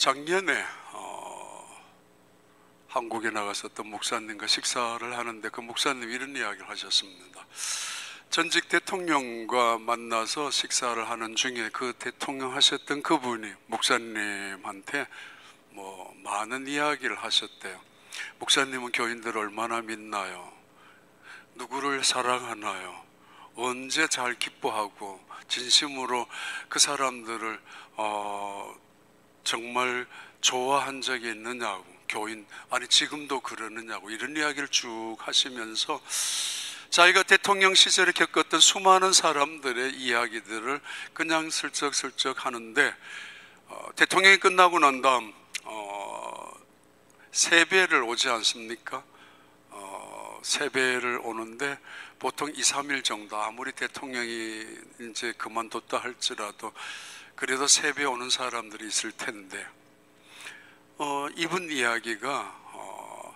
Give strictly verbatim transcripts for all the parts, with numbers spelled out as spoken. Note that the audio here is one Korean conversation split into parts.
작년에 어, 한국에 나가서 또 목사님과 식사를 하는데 그 목사님이 이런 이야기를 하셨습니다. 전직 대통령과 만나서 식사를 하는 중에 그 대통령 하셨던 그분이 목사님한테 뭐 많은 이야기를 하셨대요. 목사님은 교인들을 얼마나 믿나요? 누구를 사랑하나요? 언제 잘 기뻐하고 진심으로 그 사람들을 어, 정말 좋아한 적이 있느냐고, 교인 아니 지금도 그러느냐고 이런 이야기를 쭉 하시면서 자기가 대통령 시절에 겪었던 수많은 사람들의 이야기들을 그냥 슬쩍슬쩍 하는데 어, 대통령이 끝나고 난 다음 어, 세배를 오지 않습니까? 어, 세배를 오는데 보통 이, 삼 일 정도, 아무리 대통령이 이제 그만뒀다 할지라도 그래도 세배 오는 사람들이 있을 텐데 어, 이분 이야기가 어,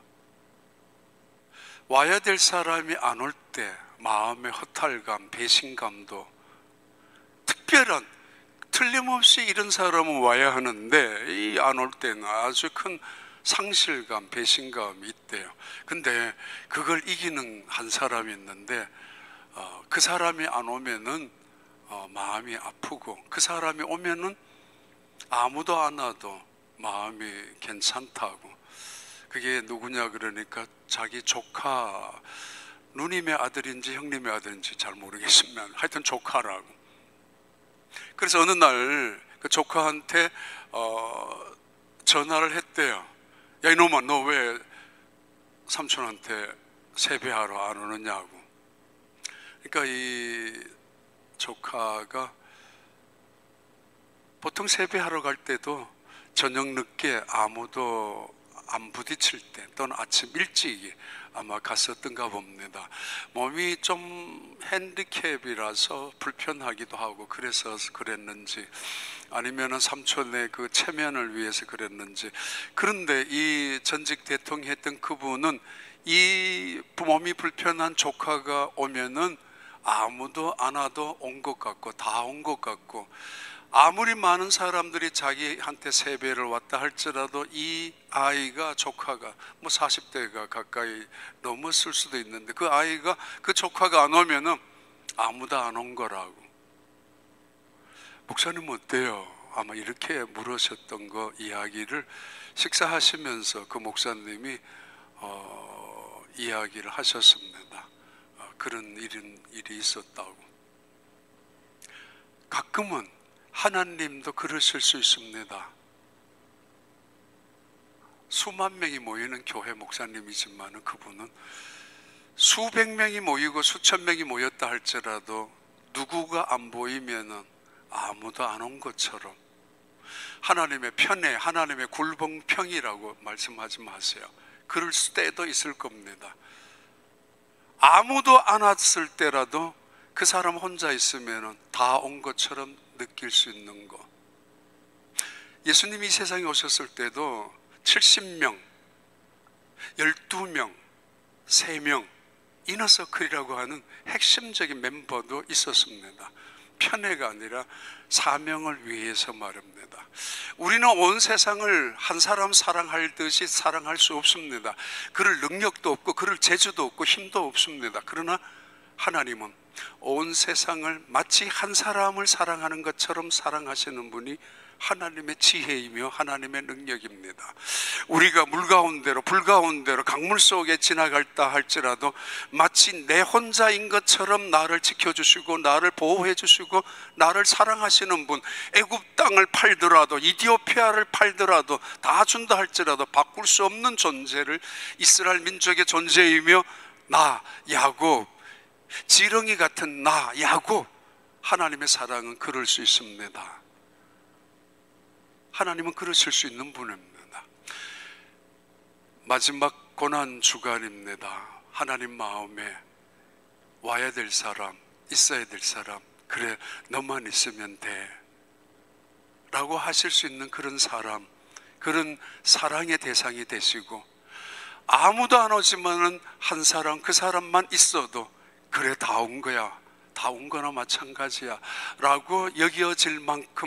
와야 될 사람이 안 올 때 마음의 허탈감, 배신감도 특별한, 틀림없이 이런 사람은 와야 하는데 이 안 올 때는 아주 큰 상실감, 배신감이 있대요. 근데 그걸 이기는 한 사람이 있는데 어, 그 사람이 안 오면은 어, 마음이 아프고 그 사람이 오면은 아무도 안 와도 마음이 괜찮다고. 그게 누구냐 그러니까 자기 조카, 누님의 아들인지 형님의 아들인지 잘 모르겠지만 하여튼 조카라고. 그래서 어느 날 그 조카한테 어, 전화를 했대요. 야 이놈아, 너 왜 삼촌한테 세배하러 안 오느냐고. 그러니까 이 조카가 보통 세배하러 갈 때도 저녁 늦게 아무도 안 부딪힐 때 또는 아침 일찍 아마 갔었던가 봅니다. 몸이 좀 핸디캡이라서 불편하기도 하고 그래서 그랬는지 아니면 삼촌의 그 체면을 위해서 그랬는지. 그런데 이 전직 대통령 했던 그분은 이 몸이 불편한 조카가 오면은 아무도 안 와도 온 것 같고 다 온 것 같고, 아무리 많은 사람들이 자기한테 세배를 왔다 할지라도 이 아이가, 조카가 뭐 사십 대가 가까이 넘었을 수도 있는데 그 아이가, 그 조카가 안 오면은 아무도 안 온 거라고. 목사님 어때요? 아마 이렇게 물으셨던 거 이야기를 식사하시면서 그 목사님이 어, 이야기를 하셨습니다. 어, 그런 일은, 일이 있었다고. 가끔은 하나님도 그러실 수 있습니다. 수만 명이 모이는 교회 목사님이지만 그분은 수백 명이 모이고 수천 명이 모였다 할지라도 누구가 안 보이면 아무도 안 온 것처럼 하나님의 편애, 하나님의 굴봉평이라고 말씀하지 마세요. 그럴 때도 있을 겁니다. 아무도 안 왔을 때라도 그 사람 혼자 있으면 다 온 것처럼 느낄 수 있는 거. 예수님이 이 세상에 오셨을 때도 칠십 명, 열두 명, 세 명 이너서클이라고 하는 핵심적인 멤버도 있었습니다. 편애가 아니라 사명을 위해서 말입니다. 우리는 온 세상을 한 사람 사랑할 듯이 사랑할 수 없습니다. 그럴 능력도 없고 그럴 재주도 없고 힘도 없습니다. 그러나 하나님은 온 세상을 마치 한 사람을 사랑하는 것처럼 사랑하시는 분이 하나님의 지혜이며 하나님의 능력입니다. 우리가 물 가운데로, 불 가운데로, 강물 속에 지나갈다 할지라도 마치 내 혼자인 것처럼 나를 지켜주시고 나를 보호해 주시고 나를 사랑하시는 분, 애굽 땅을 팔더라도 이디오피아를 팔더라도 다 준다 할지라도 바꿀 수 없는 존재를, 이스라엘 민족의 존재이며 나 야곱, 지렁이 같은 나 야곱, 하나님의 사랑은 그럴 수 있습니다. 하나님은 그러실 수 있는 분입니다. 마지막 고난 주간입니다. 하나님 마음에 와야 될 사람, 있어야 될 사람, 그래 너만 있으면 돼 라고 하실 수 있는 그런 사람, 그런 사랑의 대상이 되시고, 아무도 안 오지만은 한 사람, 그 사람만 있어도 그래 다 온 거야, 다 온 거나 마찬가지야 라고 여겨질 만큼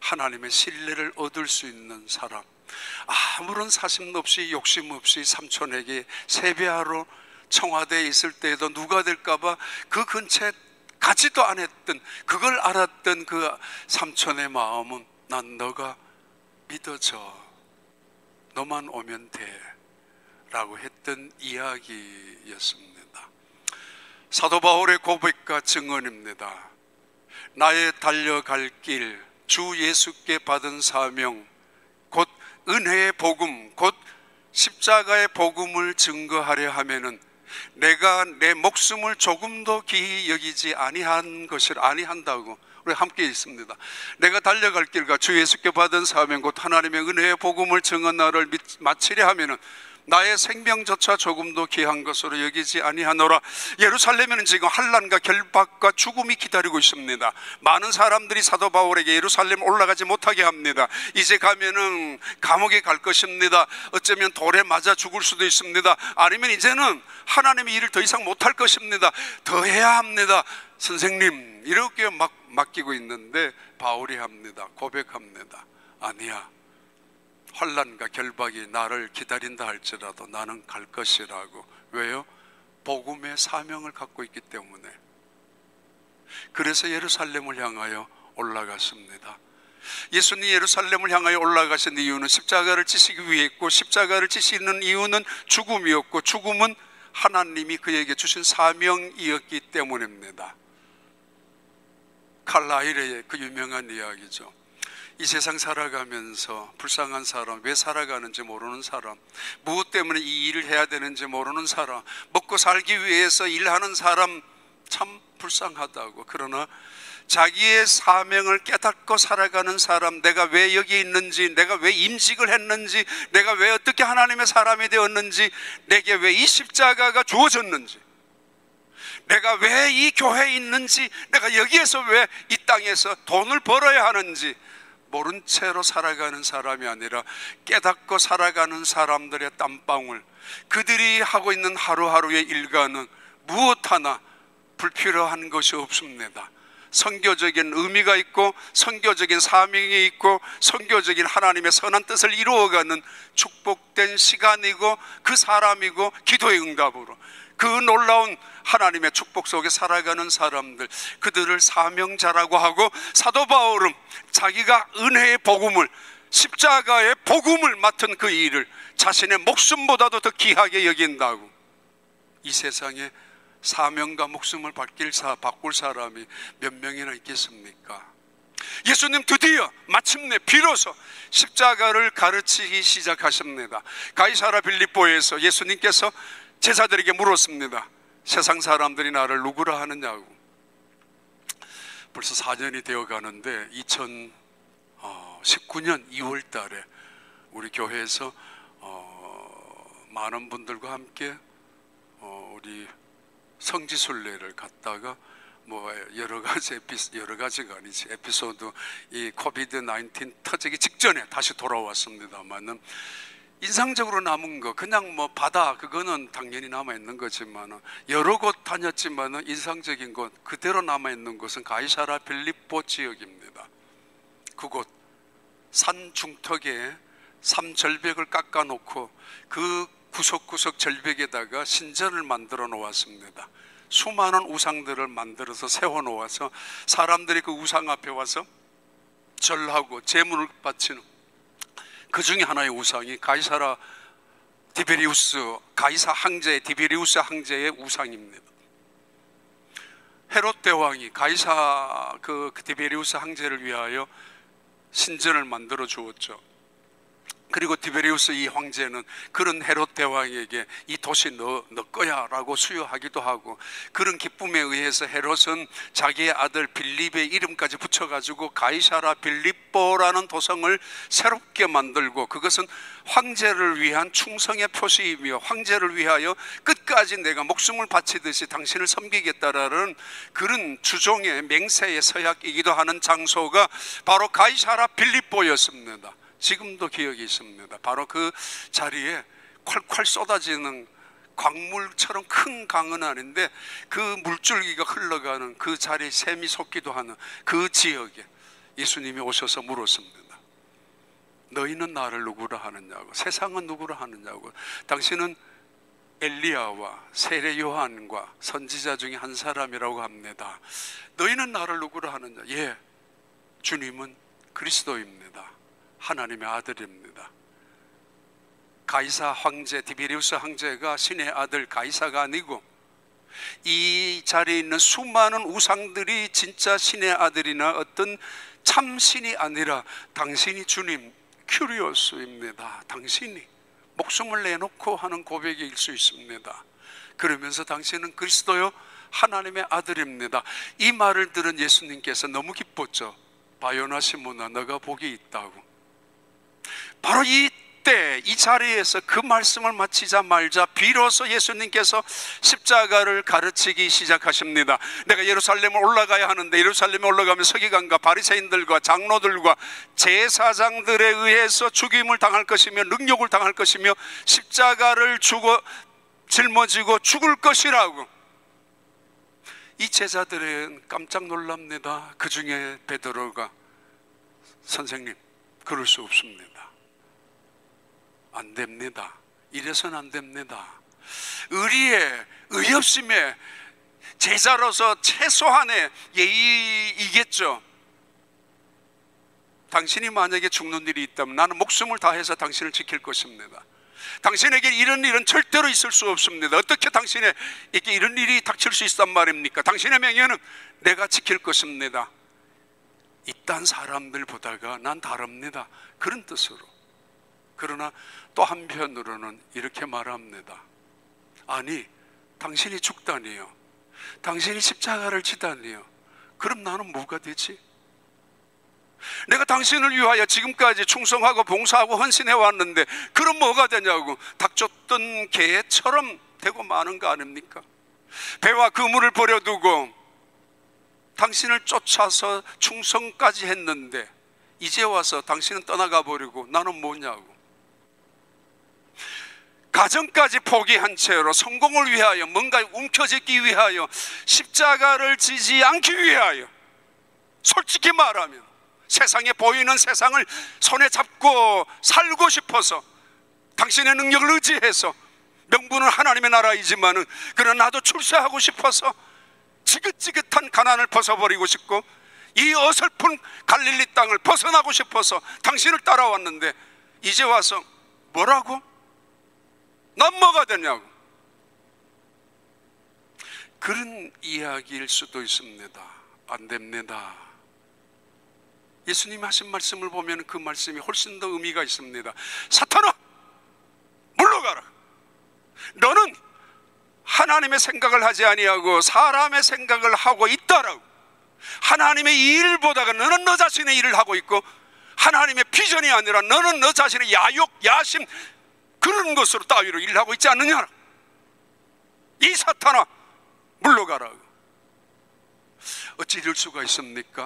하나님의 신뢰를 얻을 수 있는 사람, 아무런 사심 없이 욕심 없이 삼촌에게 세배하러 청와대에 있을 때에도 누가 될까봐 그 근처에 가지도 않았던, 그걸 알았던 그 삼촌의 마음은 난 너가 믿어져, 너만 오면 돼 라고 했던 이야기였습니다. 사도 바울의 고백과 증언입니다. 나의 달려갈 길, 주 예수께 받은 사명, 곧 은혜의 복음, 곧 십자가의 복음을 증거하려 하면은 내가 내 목숨을 조금도 귀히 여기지 아니한 것을 아니한다고 우리 함께 있습니다. 내가 달려갈 길과 주 예수께 받은 사명, 곧 하나님의 은혜의 복음을 증언하를 마치려 하면은 나의 생명조차 조금도 귀한 것으로 여기지 아니하노라. 예루살렘에는 지금 환난과 결박과 죽음이 기다리고 있습니다. 많은 사람들이 사도 바울에게 예루살렘 올라가지 못하게 합니다. 이제 가면은 감옥에 갈 것입니다. 어쩌면 돌에 맞아 죽을 수도 있습니다. 아니면 이제는 하나님의 일을 더 이상 못할 것입니다. 더 해야 합니다. 선생님, 이렇게 막 맡기고 있는데 바울이 합니다. 고백합니다. 아니야, 환난과 결박이 나를 기다린다 할지라도 나는 갈 것이라고. 왜요? 복음의 사명을 갖고 있기 때문에. 그래서 예루살렘을 향하여 올라갔습니다. 예수님이 예루살렘을 향하여 올라가신 이유는 십자가를 지시기 위했고, 십자가를 지시는 이유는 죽음이었고, 죽음은 하나님이 그에게 주신 사명이었기 때문입니다. 칼라일의 그 유명한 이야기죠. 이 세상 살아가면서 불쌍한 사람, 왜 살아가는지 모르는 사람, 무엇 때문에 이 일을 해야 되는지 모르는 사람, 먹고 살기 위해서 일하는 사람 참 불쌍하다고. 그러나 자기의 사명을 깨닫고 살아가는 사람, 내가 왜 여기 있는지, 내가 왜 임직을 했는지, 내가 왜 어떻게 하나님의 사람이 되었는지, 내게 왜 이 십자가가 주어졌는지, 내가 왜 이 교회에 있는지, 내가 여기에서 왜 이 땅에서 돈을 벌어야 하는지 모른 채로 살아가는 사람이 아니라 깨닫고 살아가는 사람들의 땀방울, 그들이 하고 있는 하루하루의 일과는 무엇 하나 불필요한 것이 없습니다. 선교적인 의미가 있고, 선교적인 사명이 있고, 선교적인 하나님의 선한 뜻을 이루어가는 축복된 시간이고, 그 사람이고, 기도의 응답으로 그 놀라운 하나님의 축복 속에 살아가는 사람들, 그들을 사명자라고 하고, 사도 바울은 자기가 은혜의 복음을, 십자가의 복음을 맡은 그 일을 자신의 목숨보다도 더 귀하게 여긴다고. 이 세상에 사명과 목숨을 바뀔 사, 바꿀 사람이 몇 명이나 있겠습니까? 예수님 드디어 마침내 비로소 십자가를 가르치기 시작하십니다. 가이사라 빌립보에서 예수님께서 제자들에게 물었습니다. 세상 사람들이 나를 누구라 하느냐고. 벌써 사 년이 되어 가는데 이천십구 년 이월 달에 우리 교회에서 어, 많은 분들과 함께 어, 우리 성지순례를 갔다가 뭐 여러 가지 에피소, 여러 가지가 아니지 에피소드, 이 코비드 나인틴 터지기 직전에 다시 돌아왔습니다만은 인상적으로 남은 거, 그냥 뭐 바다, 그거는 당연히 남아있는 거지만, 여러 곳 다녔지만 인상적인 것, 그대로 남아있는 곳은 가이사라 빌립보 지역입니다. 그곳 산 중턱에 삼절벽을 깎아놓고 그 구석구석 절벽에다가 신전을 만들어 놓았습니다. 수많은 우상들을 만들어서 세워놓아서 사람들이 그 우상 앞에 와서 절하고 제물을 바치는, 그 중에 하나의 우상이 가이사라 디베리우스, 가이사 황제 디베리우스 황제의 우상입니다. 헤롯 대왕이 가이사 그 디베리우스 황제를 위하여 신전을 만들어 주었죠. 그리고 디베리우스 이 황제는 그런 헤롯 대왕에게 이 도시 너, 너 거야 라고 수여하기도 하고, 그런 기쁨에 의해서 헤롯은 자기의 아들 빌립의 이름까지 붙여가지고 가이사라 빌립보라는 도성을 새롭게 만들고, 그것은 황제를 위한 충성의 표시이며 황제를 위하여 끝까지 내가 목숨을 바치듯이 당신을 섬기겠다라는 그런 주종의 맹세의 서약이기도 하는 장소가 바로 가이사라 빌립보였습니다. 지금도 기억이 있습니다. 바로 그 자리에 콸콸 쏟아지는 광물처럼 큰 강은 아닌데 그 물줄기가 흘러가는 그 자리에 샘이 솟기도 하는 그 지역에 예수님이 오셔서 물었습니다. 너희는 나를 누구라 하느냐고, 세상은 누구라 하느냐고. 당신은 엘리야와 세례 요한과 선지자 중에 한 사람이라고 합니다. 너희는 나를 누구라 하느냐? 예, 주님은 그리스도입니다. 하나님의 아들입니다. 가이사 황제, 디베리우스 황제가 신의 아들 가이사가 아니고 이 자리에 있는 수많은 우상들이 진짜 신의 아들이나 어떤 참 신이 아니라 당신이 주님 큐리오스입니다. 당신이 목숨을 내놓고 하는 고백일 수 있습니다. 그러면서 당신은 그리스도요 하나님의 아들입니다. 이 말을 들은 예수님께서 너무 기뻤죠. 바요나 시몬아, 너가 복이 있다고. 바로 이때 이 자리에서 그 말씀을 마치자마자 비로소 예수님께서 십자가를 가르치기 시작하십니다. 내가 예루살렘에 올라가야 하는데 예루살렘에 올라가면 서기관과 바리새인들과 장로들과 제사장들에 의해서 죽임을 당할 것이며 능욕을 당할 것이며 십자가를 죽어 짊어지고 죽을 것이라고. 이 제자들은 깜짝 놀랍니다. 그 중에 베드로가 선생님, 그럴 수 없습니다. 안 됩니다. 이래서는 안 됩니다. 의리에, 의협심에 제자로서 최소한의 예의이겠죠. 당신이 만약에 죽는 일이 있다면 나는 목숨을 다해서 당신을 지킬 것입니다. 당신에게 이런 일은 절대로 있을 수 없습니다. 어떻게 당신에게 이런 일이 닥칠 수 있단 말입니까? 당신의 명예는 내가 지킬 것입니다. 이딴 사람들 보다가 난 다릅니다. 그런 뜻으로. 그러나 또 한편으로는 이렇게 말합니다. 아니, 당신이 죽다니요, 당신이 십자가를 지다니요, 그럼 나는 뭐가 되지? 내가 당신을 위하여 지금까지 충성하고 봉사하고 헌신해 왔는데 그럼 뭐가 되냐고. 닥쳤던 개처럼 되고 마는 거 아닙니까? 배와 그물을 버려두고 당신을 쫓아서 충성까지 했는데 이제 와서 당신은 떠나가 버리고 나는 뭐냐고. 가정까지 포기한 채로 성공을 위하여, 뭔가 움켜쥐기 위하여, 십자가를 지지 않기 위하여, 솔직히 말하면 세상에 보이는 세상을 손에 잡고 살고 싶어서 당신의 능력을 의지해서, 명분은 하나님의 나라이지만은 그러나 나도 출세하고 싶어서 지긋지긋한 가난을 벗어버리고 싶고 이 어설픈 갈릴리 땅을 벗어나고 싶어서 당신을 따라왔는데 이제 와서 뭐라고? 난 뭐가 되냐고. 그런 이야기일 수도 있습니다. 안 됩니다. 예수님이 하신 말씀을 보면 그 말씀이 훨씬 더 의미가 있습니다. 사탄아, 물러가라. 너는 하나님의 생각을 하지 아니하고 사람의 생각을 하고 있다라고. 하나님의 일을 보다가 너는 너 자신의 일을 하고 있고 하나님의 비전이 아니라 너는 너 자신의 야욕, 야심, 그런 것으로 따위로 일을 하고 있지 않느냐. 이 사탄아, 물러가라. 어찌 이럴 수가 있습니까?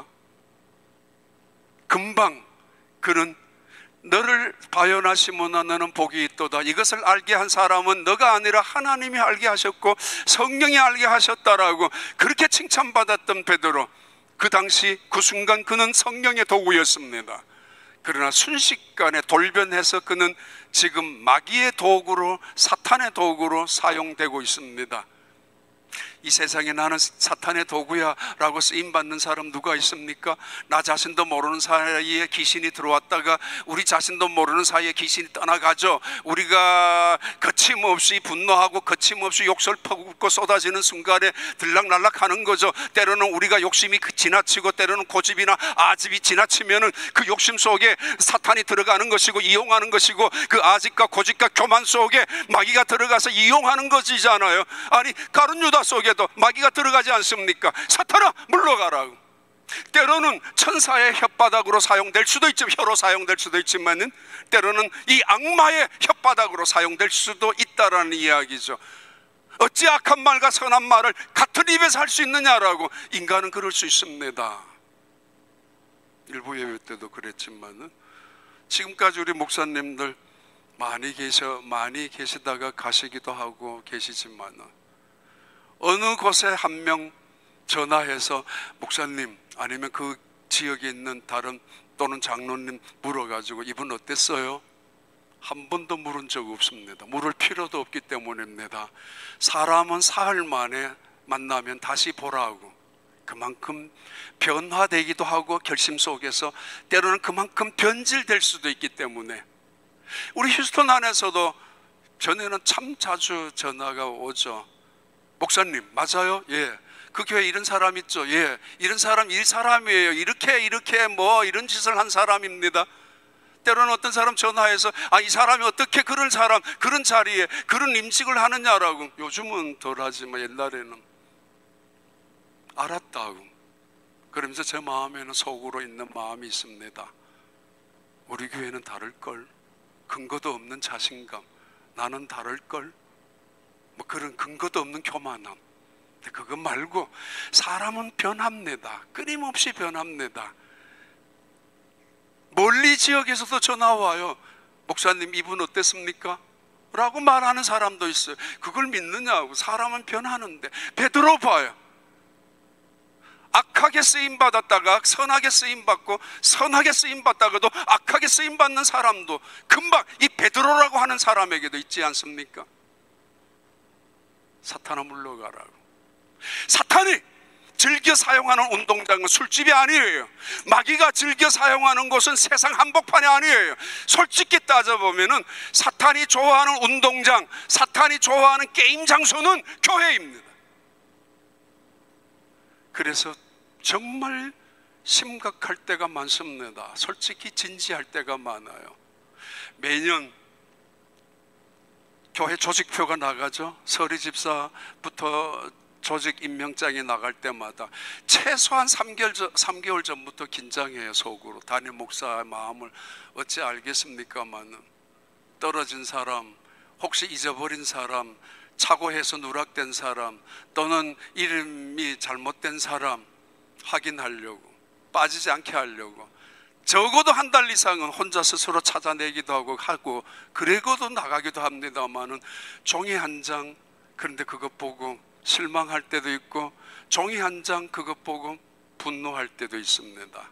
금방 그는 너를 바요나 시몬아, 너는 복이 있도다. 이것을 알게 한 사람은 너가 아니라 하나님이 알게 하셨고 성령이 알게 하셨다라고 그렇게 칭찬받았던 베드로, 그 당시 그 순간 그는 성령의 도구였습니다. 그러나 순식간에 돌변해서 그는 지금 마귀의 도구로, 사탄의 도구로 사용되고 있습니다. 이 세상에 나는 사탄의 도구야 라고 쓰임받는 사람 누가 있습니까? 나 자신도 모르는 사이에 귀신이 들어왔다가 우리 자신도 모르는 사이에 귀신이 떠나가죠. 우리가 거침없이 분노하고 거침없이 욕설 퍼붓고 쏟아지는 순간에 들락날락하는 거죠. 때로는 우리가 욕심이 지나치고 때로는 고집이나 아집이 지나치면은 그 욕심 속에 사탄이 들어가는 것이고 이용하는 것이고 그 아집과 고집과 교만 속에 마귀가 들어가서 이용하는 것이잖아요. 아니, 가룟 유다 속에도 마귀가 들어가지 않습니까? 사탄아, 물러가라. 때로는 천사의 혓바닥으로 사용될 수도 있지만, 혀로 사용될 수도 있지만은 때로는 이 악마의 혓바닥으로 사용될 수도 있다라는 이야기죠. 어찌 악한 말과 선한 말을 같은 입에서 할 수 있느냐라고. 인간은 그럴 수 있습니다. 일부 예배 때도 그랬지만은 지금까지 우리 목사님들 많이 계셔 많이 계시다가 가시기도 하고 계시지만은 어느 곳에 한 명 전화해서 목사님, 아니면 그 지역에 있는 다른 또는 장로님 물어가지고 이분 어땠어요? 한 번도 물은 적 없습니다. 물을 필요도 없기 때문입니다. 사람은 사흘 만에 만나면 다시 보라고, 그만큼 변화되기도 하고 결심 속에서 때로는 그만큼 변질될 수도 있기 때문에. 우리 휴스턴 안에서도 전에는 참 자주 전화가 오죠. 목사님 맞아요? 예. 그 교회 이런 사람 있죠? 예. 이런 사람 이 사람이에요. 이렇게 이렇게 뭐 이런 짓을 한 사람입니다. 때로는 어떤 사람 전화해서 아, 이 사람이 어떻게 그런 사람 그런 자리에 그런 임직을 하느냐라고. 요즘은 덜하지만 옛날에는 알았다고. 그러면서 제 마음에는 속으로 있는 마음이 있습니다. 우리 교회는 다를걸. 근거도 없는 자신감, 나는 다를걸, 뭐 그런 근거도 없는 교만함. 그거 말고 사람은 변합니다. 끊임없이 변합니다. 멀리 지역에서도 전화 와요. 목사님 이분 어땠습니까? 라고 말하는 사람도 있어요. 그걸 믿느냐고. 사람은 변하는데. 베드로 봐요. 악하게 쓰임받았다가 선하게 쓰임받고, 선하게 쓰임받다가도 악하게 쓰임받는 사람도 금방 이 베드로라고 하는 사람에게도 있지 않습니까? 사탄아 물러가라고. 사탄이 즐겨 사용하는 운동장은 술집이 아니에요. 마귀가 즐겨 사용하는 곳은 세상 한복판이 아니에요. 솔직히 따져보면 사탄이 좋아하는 운동장, 사탄이 좋아하는 게임 장소는 교회입니다. 그래서 정말 심각할 때가 많습니다. 솔직히 진지할 때가 많아요. 매년 교회 조직표가 나가죠. 서리 집사부터 조직 임명장이 나갈 때마다 최소한 삼 개월, 전, 삼 개월 전부터 긴장해요. 속으로. 담임 목사의 마음을 어찌 알겠습니까마는. 떨어진 사람, 혹시 잊어버린 사람, 착오해서 누락된 사람, 또는 이름이 잘못된 사람 확인하려고, 빠지지 않게 하려고 적어도 한 달 이상은 혼자 스스로 찾아내기도 하고 하고 그래고도 나가기도 합니다마는 종이 한 장, 그런데 그것 보고 실망할 때도 있고 종이 한 장 그것 보고 분노할 때도 있습니다.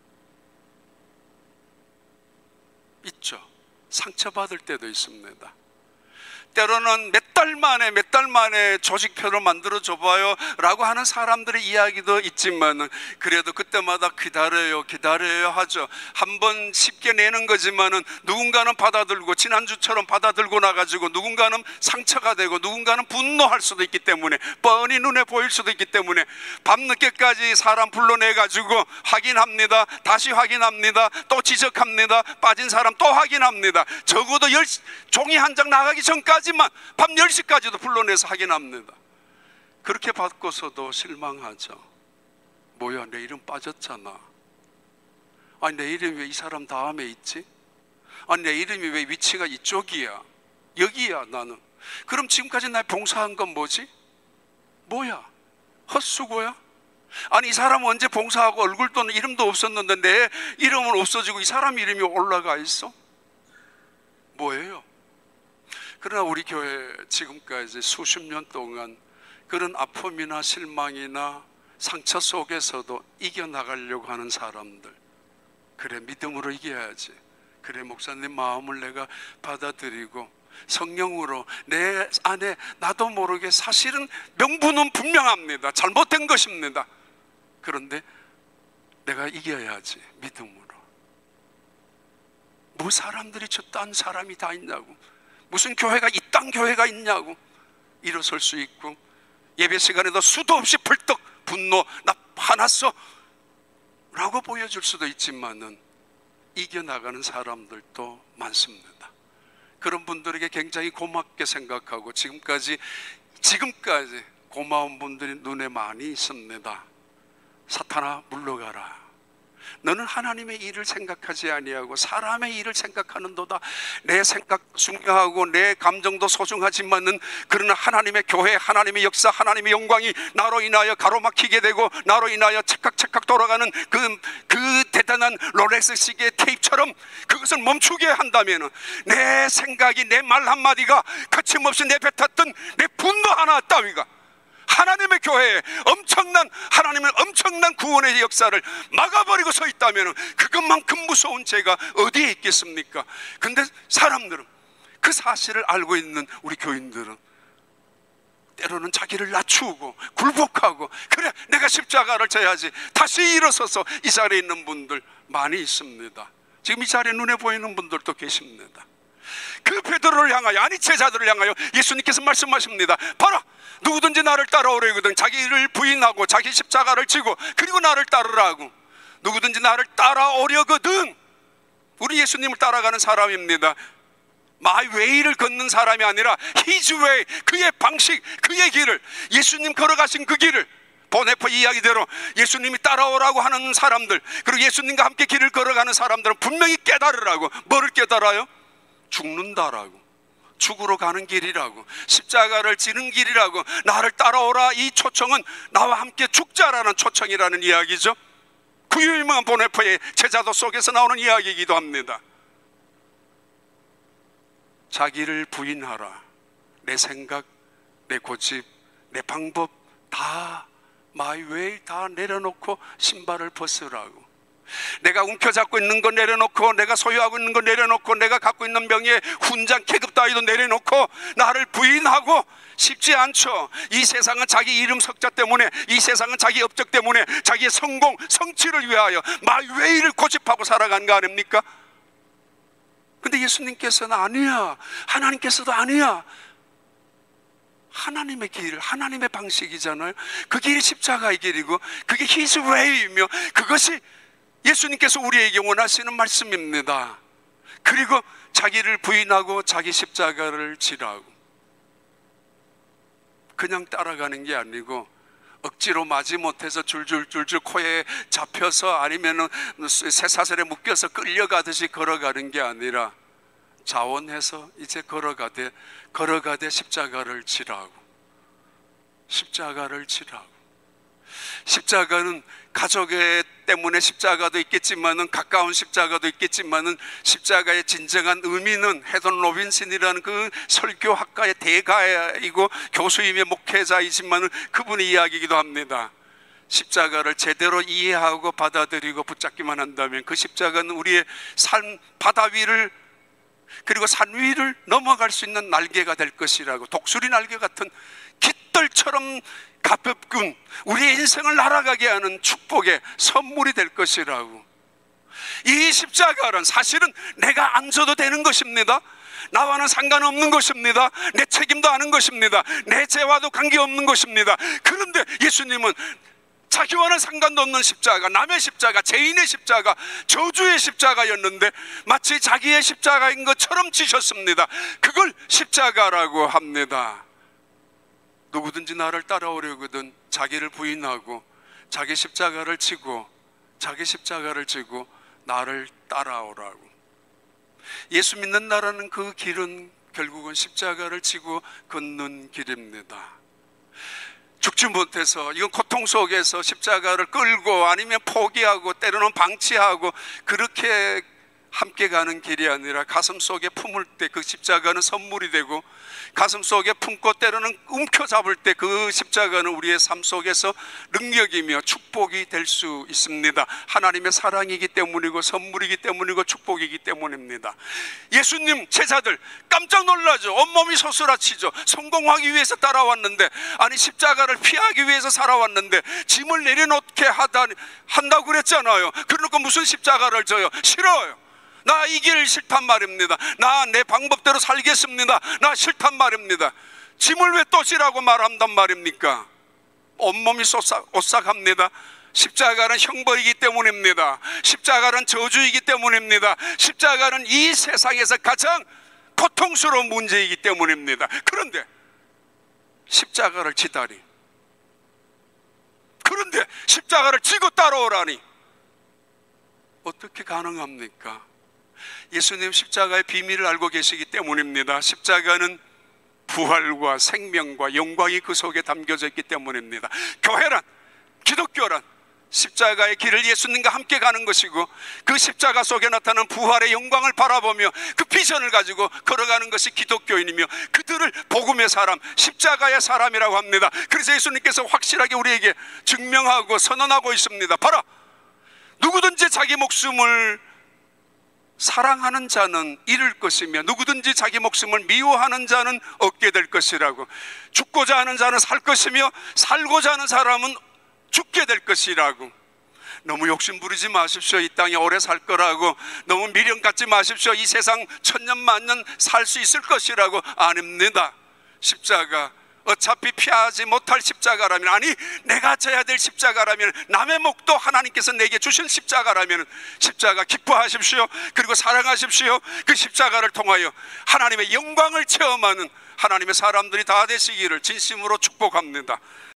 있죠. 상처받을 때도 있습니다. 때로는 몇 달 만에 몇 달 만에 조직표를 만들어 줘봐요 라고 하는 사람들의 이야기도 있지만, 그래도 그때마다 기다려요 기다려요 하죠. 한번 쉽게 내는 거지만은 누군가는 받아들고 지난주처럼 받아들고 나가지고 누군가는 상처가 되고 누군가는 분노할 수도 있기 때문에, 뻔히 눈에 보일 수도 있기 때문에 밤늦게까지 사람 불러내가지고 확인합니다. 다시 확인합니다. 또 지적합니다. 빠진 사람 또 확인합니다. 적어도 열, 종이 한 장 나가기 전까지만 밤 열 시까지도 불러내서 확인합니다. 그렇게 받고서도 실망하죠. 뭐야, 내 이름 빠졌잖아. 아니, 내 이름이 왜 이 사람 다음에 있지? 아니, 내 이름이 왜 위치가 이쪽이야? 여기야 나는. 그럼 지금까지 날 봉사한 건 뭐지? 뭐야? 헛수고야? 아니, 이 사람은 언제 봉사하고 얼굴 또는 이름도 없었는데 내 이름은 없어지고 이 사람 이름이 올라가 있어? 뭐예요? 그러나 우리 교회 지금까지 수십 년 동안 그런 아픔이나 실망이나 상처 속에서도 이겨나가려고 하는 사람들, 그래 믿음으로 이겨야지, 그래 목사님 마음을 내가 받아들이고 성령으로 내 안에 나도 모르게 사실은 명분은 분명합니다. 잘못된 것입니다. 그런데 내가 이겨야지 믿음으로. 뭐 사람들이 저 딴 사람이 다 있냐고, 무슨 교회가 이딴 교회가 있냐고 일어설 수 있고, 예배 시간에도 수도 없이 벌떡 분노, 나 화났어 라고 보여줄 수도 있지만은 이겨나가는 사람들도 많습니다. 그런 분들에게 굉장히 고맙게 생각하고 지금까지 지금까지 고마운 분들이 눈에 많이 있습니다. 사탄아 물러가라. 너는 하나님의 일을 생각하지 아니하고 사람의 일을 생각하는도다. 내 생각 중요하고 내 감정도 소중하지만은 그러나 하나님의 교회, 하나님의 역사, 하나님의 영광이 나로 인하여 가로막히게 되고 나로 인하여 찰칵찰칵 돌아가는 그, 그 대단한 롤렉스 시계 테이프처럼 그것을 멈추게 한다면 내 생각이, 내 말 한마디가 거침없이 내뱉었던 내 분노 하나 따위가 하나님의 교회에 엄청난, 하나님의 엄청난 구원의 역사를 막아버리고 서 있다면 그것만큼 무서운 죄가 어디에 있겠습니까? 근데 사람들은, 그 사실을 알고 있는 우리 교인들은 때로는 자기를 낮추고 굴복하고, 그래 내가 십자가를 져야지, 다시 일어서서 이 자리에 있는 분들 많이 있습니다. 지금 이 자리에 눈에 보이는 분들도 계십니다. 그 베드로를 향하여, 아니 제자들을 향하여 예수님께서 말씀하십니다. 봐라, 누구든지 나를 따라오려거든 자기를 부인하고 자기 십자가를 지고 그리고 나를 따르라고. 누구든지 나를 따라오려거든, 우리 예수님을 따라가는 사람입니다. My way를 걷는 사람이 아니라 His way, 그의 방식, 그의 길을, 예수님 걸어가신 그 길을, 보네퍼 이야기대로 예수님이 따라오라고 하는 사람들, 그리고 예수님과 함께 길을 걸어가는 사람들은 분명히 깨달으라고. 뭐를 깨달아요? 죽는다라고, 죽으러 가는 길이라고, 십자가를 지는 길이라고. 나를 따라오라, 이 초청은 나와 함께 죽자라는 초청이라는 이야기죠. 그 유명한 보네퍼의 제자도 속에서 나오는 이야기이기도 합니다. 자기를 부인하라. 내 생각, 내 고집, 내 방법 다, my way 다 내려놓고 신발을 벗으라고. 내가 움켜잡고 있는 거 내려놓고, 내가 소유하고 있는 거 내려놓고, 내가 갖고 있는 명예, 훈장, 계급 따위도 내려놓고 나를 부인하고. 쉽지 않죠. 이 세상은 자기 이름 석자 때문에, 이 세상은 자기 업적 때문에, 자기의 성공, 성취를 위하여 my way를 고집하고 살아가는 거 아닙니까? 근데 예수님께서는 아니야, 하나님께서도 아니야. 하나님의 길, 하나님의 방식이잖아요. 그 길이 십자가의 길이고 그게 His way이며, 그것이 예수님께서 우리에게 원하시는 말씀입니다. 그리고 자기를 부인하고 자기 십자가를 지라고. 그냥 따라가는 게 아니고 억지로 마지못해서 줄줄줄줄 코에 잡혀서, 아니면 쇠사슬에 묶여서 끌려가듯이 걸어가는 게 아니라 자원해서 이제 걸어가되 걸어가되 십자가를 지라고. 십자가를 지라고. 십자가는 가족의 때문에 십자가도 있겠지만은, 가까운 십자가도 있겠지만은, 십자가의 진정한 의미는 헤던 로빈슨이라는 그 설교학과의 대가이고 교수이며 목회자이지만은 그분의 이야기이기도 합니다. 십자가를 제대로 이해하고 받아들이고 붙잡기만 한다면 그 십자가는 우리의 삶 바다 위를, 그리고 산 위를 넘어갈 수 있는 날개가 될 것이라고. 독수리 날개 같은 깃털처럼 가볍군 우리의 인생을 날아가게 하는 축복의 선물이 될 것이라고. 이 십자가는 사실은 내가 안 져도 되는 것입니다. 나와는 상관없는 것입니다. 내 책임도 아는 것입니다. 내 죄와도 관계없는 것입니다. 그런데 예수님은 자기와는 상관도 없는 십자가, 남의 십자가, 죄인의 십자가, 저주의 십자가였는데 마치 자기의 십자가인 것처럼 지셨습니다. 그걸 십자가라고 합니다. 누구든지 나를 따라오려거든 자기를 부인하고 자기 십자가를 지고, 자기 십자가를 지고 나를 따라오라고. 예수 믿는 나라는 그 길은 결국은 십자가를 지고 걷는 길입니다. 죽지 못해서, 이건 고통 속에서 십자가를 끌고 아니면 포기하고 때로는 방치하고 그렇게 함께 가는 길이 아니라 가슴 속에 품을 때 그 십자가는 선물이 되고, 가슴 속에 품고 때로는 움켜잡을 때 그 십자가는 우리의 삶 속에서 능력이며 축복이 될 수 있습니다. 하나님의 사랑이기 때문이고 선물이기 때문이고 축복이기 때문입니다. 예수님 제자들 깜짝 놀라죠. 온몸이 소스라치죠. 성공하기 위해서 따라왔는데, 아니 십자가를 피하기 위해서 살아왔는데 짐을 내려놓게 하다, 한다고 그랬잖아요. 그러니까 무슨 십자가를 져요? 싫어요. 나 이 길 싫단 말입니다. 나 내 방법대로 살겠습니다. 나 싫단 말입니다. 짐을 왜 또 지라고 말한단 말입니까? 온몸이 오싹합니다. 십자가는 형벌이기 때문입니다. 십자가는 저주이기 때문입니다. 십자가는 이 세상에서 가장 고통스러운 문제이기 때문입니다. 그런데 십자가를 지다니, 그런데 십자가를 지고 따라오라니 어떻게 가능합니까? 예수님 십자가의 비밀을 알고 계시기 때문입니다. 십자가는 부활과 생명과 영광이 그 속에 담겨져 있기 때문입니다. 교회란, 기독교란 십자가의 길을 예수님과 함께 가는 것이고, 그 십자가 속에 나타나는 부활의 영광을 바라보며 그 비전을 가지고 걸어가는 것이 기독교인이며, 그들을 복음의 사람, 십자가의 사람이라고 합니다. 그래서 예수님께서 확실하게 우리에게 증명하고 선언하고 있습니다. 봐라, 누구든지 자기 목숨을 사랑하는 자는 잃을 것이며 누구든지 자기 목숨을 미워하는 자는 얻게 될 것이라고. 죽고자 하는 자는 살 것이며 살고자 하는 사람은 죽게 될 것이라고. 너무 욕심 부리지 마십시오. 이 땅에 오래 살 거라고. 너무 미련 갖지 마십시오. 이 세상 천년 만년 살 수 있을 것이라고. 아닙니다. 십자가, 어차피 피하지 못할 십자가라면, 아니 내가 져야 될 십자가라면, 남의 목도 하나님께서 내게 주신 십자가라면 십자가 기뻐하십시오. 그리고 사랑하십시오. 그 십자가를 통하여 하나님의 영광을 체험하는 하나님의 사람들이 다 되시기를 진심으로 축복합니다.